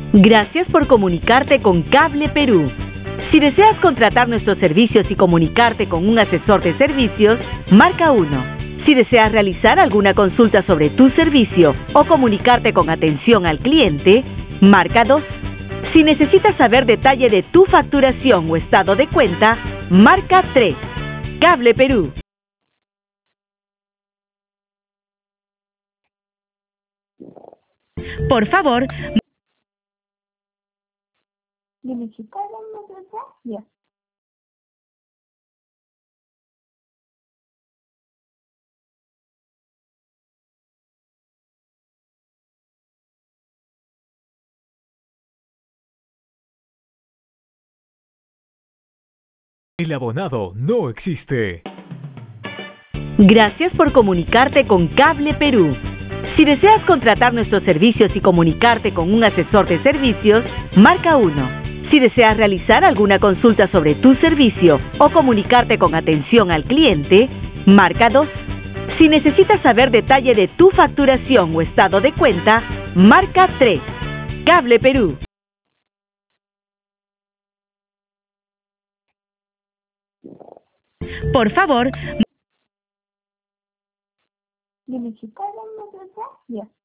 Gracias por comunicarte con Cable Perú. Si deseas contratar nuestros servicios y comunicarte con un asesor de servicios, marca 1. Si deseas realizar alguna consulta sobre tu servicio o comunicarte con atención al cliente, marca 2. Si necesitas saber detalle de tu facturación o estado de cuenta, marca 3. Cable Perú. Por favor, Dime, chica, ya. El abonado no existe. Gracias por comunicarte con Cable Perú. Si deseas contratar nuestros servicios y comunicarte con un asesor de servicios, marca 1. Si deseas realizar alguna consulta sobre tu servicio o comunicarte con atención al cliente, marca 2. Si necesitas saber detalle de tu facturación o estado de cuenta, marca 3. Cable Perú. Por favor, Dime, chica, ya.